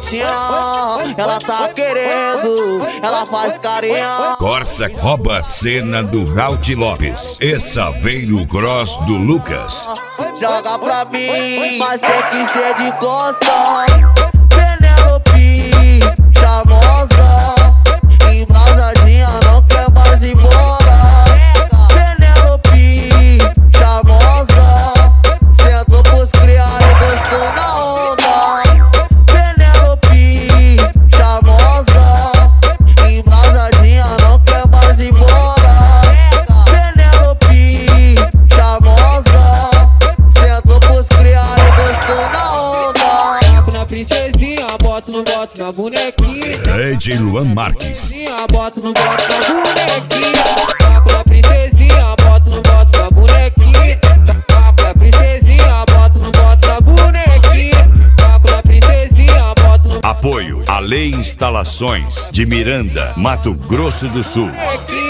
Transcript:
gatinha, ela tá querendo, ela faz carinha. Corsa rouba a cena do Raul Lopes e Saveiro Cross do Lucas. Joga pra mim, mas tem que ser de costa. Penelope, charmosa, embrasadinha, não quer mais ir embora. Penelope, charmosa, sentou pros cria e gostou na onda. Penelope, charmosa, embrasadinha, não quer mais ir embora. Penelope, charmosa, sentou pros cria e gostou na onda. Taco na princesinha, boto no boto na bonequinha. DJ Luan Marques. Boto no boto na bonequinha. Taco na princesinha, boto no boto na bonequinha. Taco na princesinha, boto no boto na bonequinha. Taco na princesinha, boto no Apoio a Lei Instalações de Miranda, Mato Grosso do Sul. bonequinha.